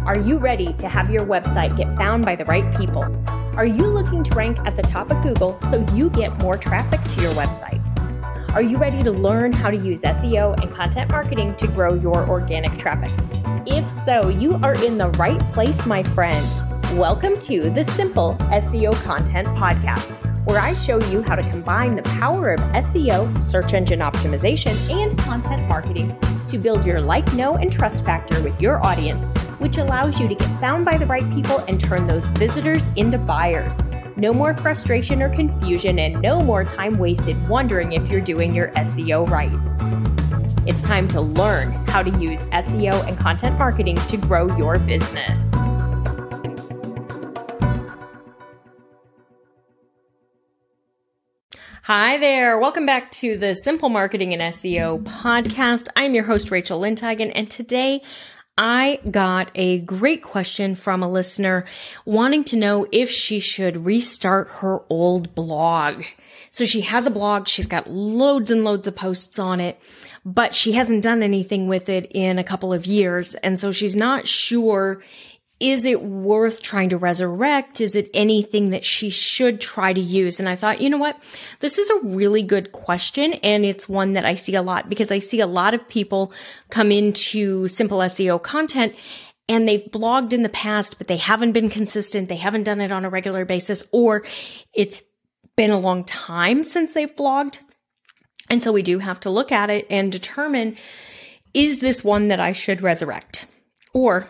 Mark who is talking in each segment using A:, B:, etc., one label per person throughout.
A: Are you ready to have your website get found by the right people? Are you looking to rank at the top of Google so you get more traffic to your website? Are you ready to learn how to use SEO and content marketing to grow your organic traffic? If so, you are in the right place, my friend. Welcome to the Simple SEO Content Podcast, where I show you how to combine the power of SEO, search engine optimization, and content marketing to build your like, know, and trust factor with your audience, which allows you to get found by the right people and turn those visitors into buyers. No more frustration or confusion, and no more time wasted wondering if you're doing your SEO right. It's time to learn how to use SEO and content marketing to grow your business. Hi there. Welcome back to the Simple Marketing and SEO podcast. I'm your host, Rachel Lindhagen, and today I got a great question from a listener wanting to know if she should restart her old blog. So she has a blog. She's got loads and loads of posts on it, but she hasn't done anything with it in a couple of years. And so she's not sure, is it worth trying to resurrect? Is it anything that she should try to use? And I thought, you know what? This is a really good question. And it's one that I see a lot because I see a lot of people come into Simple SEO content and they've blogged in the past, but they haven't been consistent. They haven't done it on a regular basis, or it's been a long time since they've blogged. And so we do have to look at it and determine, is this one that I should resurrect? Or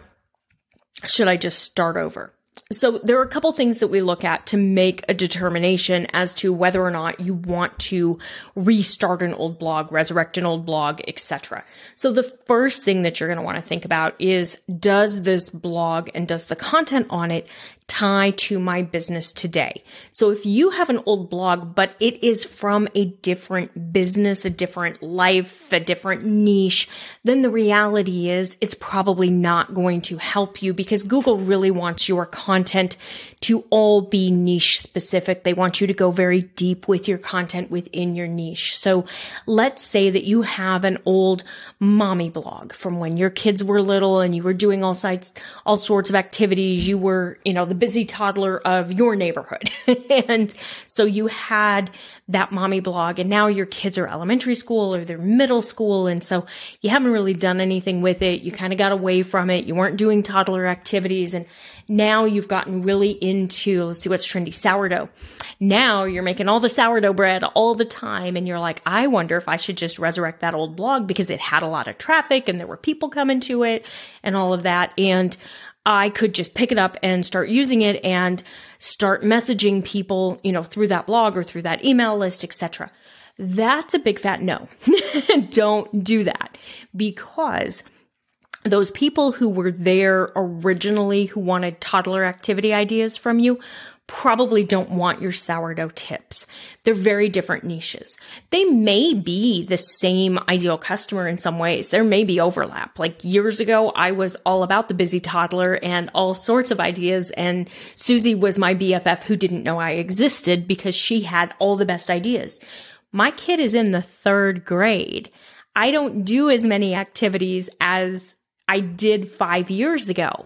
A: should I just start over? So there are a couple things that we look at to make a determination as to whether or not you want to restart an old blog, resurrect an old blog, etc. So the first thing that you're going to want to think about is, does this blog and does the content on it tie to my business today? So if you have an old blog, but it is from a different business, a different life, a different niche, then the reality is it's probably not going to help you because Google really wants your content to all be niche specific. They want you to go very deep with your content within your niche. So let's say that you have an old mommy blog from when your kids were little and you were doing all sorts of activities. You were, the busy toddler of your neighborhood. And so you had that mommy blog, and now your kids are elementary school or they're middle school. And so you haven't really done anything with it. You kind of got away from it. You weren't doing toddler activities. And now you've gotten really into, let's see what's trendy, sourdough. Now you're making all the sourdough bread all the time. And you're like, I wonder if I should just resurrect that old blog because it had a lot of traffic and there were people coming to it and all of that. And I could just pick it up and start using it and start messaging people, through that blog or through that email list, etc. That's a big fat no. Don't do that, because those people who were there originally who wanted toddler activity ideas from you probably don't want your sourdough tips. They're very different niches. They may be the same ideal customer in some ways. There may be overlap. Like years ago, I was all about the busy toddler and all sorts of ideas. And Susie was my BFF who didn't know I existed because she had all the best ideas. My kid is in the 3rd grade. I don't do as many activities as I did 5 years ago.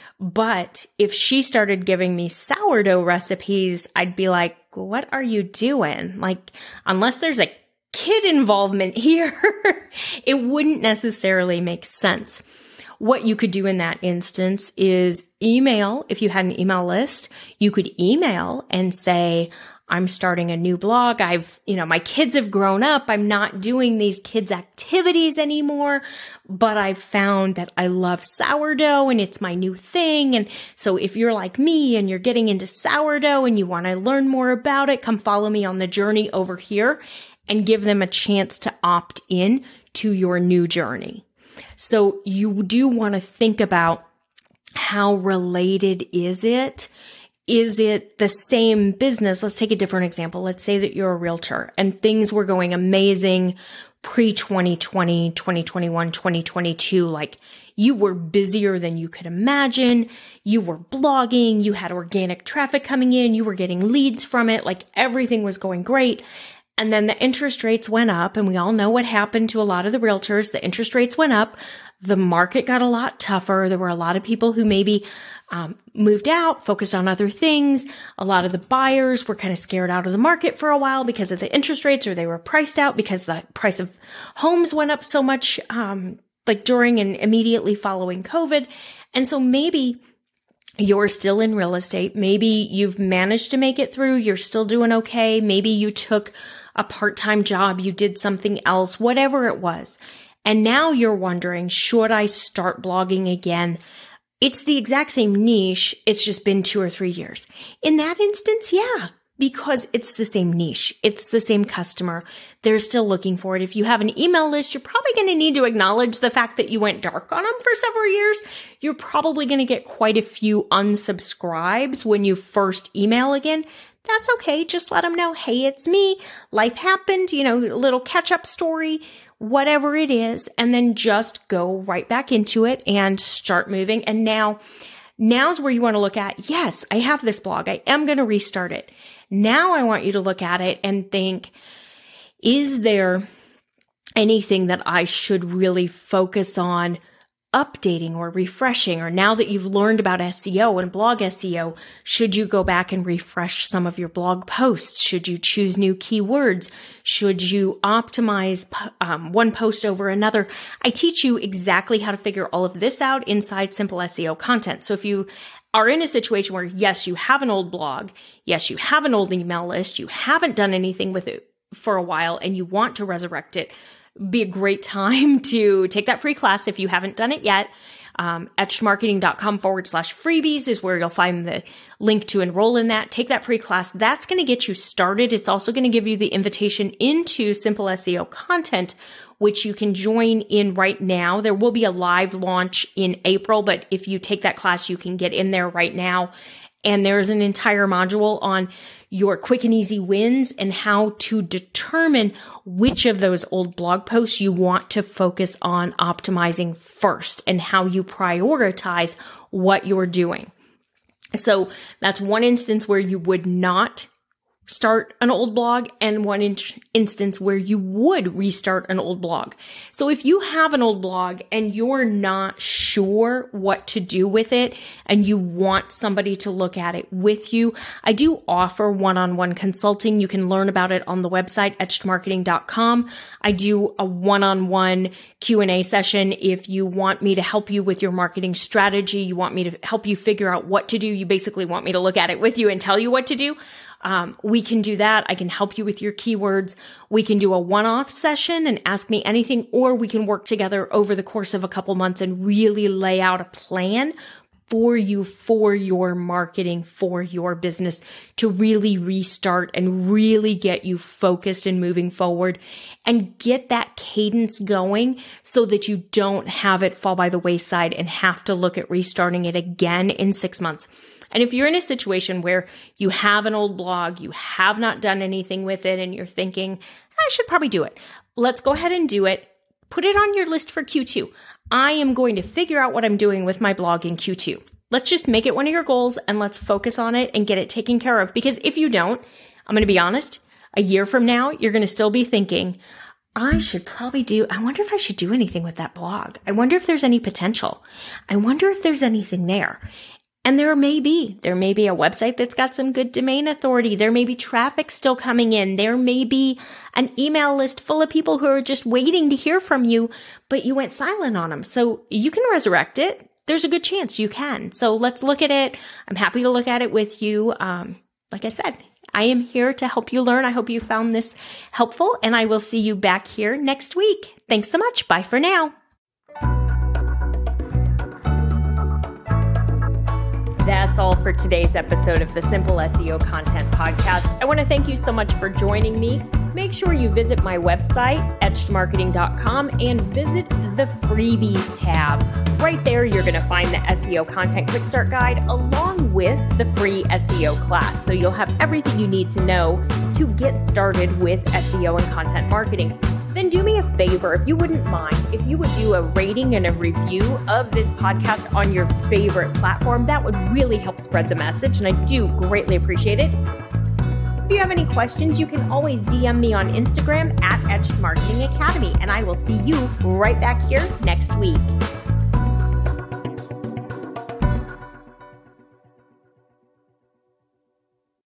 A: But if she started giving me sourdough recipes, I'd be like, what are you doing? Like, unless there's a kid involvement here, it wouldn't necessarily make sense. What you could do in that instance is email. If you had an email list, you could email and say, I'm starting a new blog. My kids have grown up. I'm not doing these kids' activities anymore, but I've found that I love sourdough and it's my new thing. And so if you're like me and you're getting into sourdough and you want to learn more about it, come follow me on the journey over here and give them a chance to opt in to your new journey. So you do want to think about, how related is it? Is it the same business? Let's take a different example. Let's say that you're a realtor and things were going amazing pre-2020, 2021, 2022. Like you were busier than you could imagine. You were blogging. You had organic traffic coming in. You were getting leads from it. Like everything was going great. And then the interest rates went up, and we all know what happened to a lot of the realtors. The interest rates went up. The market got a lot tougher. There were a lot of people who maybe moved out, focused on other things. A lot of the buyers were kind of scared out of the market for a while because of the interest rates, or they were priced out because the price of homes went up so much, like during and immediately following COVID. And so maybe you're still in real estate. Maybe you've managed to make it through. You're still doing okay. Maybe you took a part-time job. You did something else, whatever it was. And now you're wondering, should I start blogging again? It's the exact same niche. It's just been 2 or 3 years. In that instance, yeah, because it's the same niche. It's the same customer. They're still looking for it. If you have an email list, you're probably going to need to acknowledge the fact that you went dark on them for several years. You're probably going to get quite a few unsubscribes when you first email again. That's okay. Just let them know, hey, it's me. Life happened, a little catch-up story, whatever it is, and then just go right back into it and start moving. And now's where you want to look at, yes, I have this blog. I am going to restart it. Now I want you to look at it and think, is there anything that I should really focus on updating or refreshing? Or now that you've learned about SEO and blog SEO, should you go back and refresh some of your blog posts? Should you choose new keywords? Should you optimize one post over another? I teach you exactly how to figure all of this out inside Simple SEO Content. So if you are in a situation where, yes, you have an old blog, yes, you have an old email list, you haven't done anything with it for a while, and you want to resurrect it, be a great time to take that free class if you haven't done it yet. etchedmarketing.com/freebies is where you'll find the link to enroll in that. Take that free class. That's going to get you started. It's also going to give you the invitation into Simple SEO Content, which you can join in right now. There will be a live launch in April, but if you take that class, you can get in there right now. And there's an entire module on your quick and easy wins and how to determine which of those old blog posts you want to focus on optimizing first and how you prioritize what you're doing. So that's one instance where you would not start an old blog and one instance where you would restart an old blog. So if you have an old blog and you're not sure what to do with it and you want somebody to look at it with you, I do offer one-on-one consulting. You can learn about it on the website, etchedmarketing.com. I do a one-on-one Q&A session. If you want me to help you with your marketing strategy, you want me to help you figure out what to do, you basically want me to look at it with you and tell you what to do. We can do that. I can help you with your keywords. We can do a one-off session and ask me anything, or we can work together over the course of a couple months and really lay out a plan for you, for your marketing, for your business to really restart and really get you focused and moving forward and get that cadence going so that you don't have it fall by the wayside and have to look at restarting it again in 6 months. And if you're in a situation where you have an old blog, you have not done anything with it, and you're thinking, I should probably do it. Let's go ahead and do it. Put it on your list for Q2. I am going to figure out what I'm doing with my blog in Q2. Let's just make it one of your goals and let's focus on it and get it taken care of. Because if you don't, I'm going to be honest, a year from now, you're going to still be thinking, I wonder if I should do anything with that blog. I wonder if there's any potential. I wonder if there's anything there. And there may be a website that's got some good domain authority. There may be traffic still coming in. There may be an email list full of people who are just waiting to hear from you, but you went silent on them. So you can resurrect it. There's a good chance you can. So let's look at it. I'm happy to look at it with you. Like I said, I am here to help you learn. I hope you found this helpful, and I will see you back here next week. Thanks so much. Bye for now. That's all for today's episode of the Simple SEO Content Podcast. I want to thank you so much for joining me. Make sure you visit my website, etchedmarketing.com, and visit the freebies tab. Right there, you're going to find the SEO Content Quick Start Guide along with the free SEO class. So you'll have everything you need to know to get started with SEO and content marketing. Then do me a favor, if you wouldn't mind, if you would do a rating and a review of this podcast on your favorite platform. That would really help spread the message, and I do greatly appreciate it. If you have any questions, you can always DM me on Instagram at Etched Marketing Academy, and I will see you right back here next week.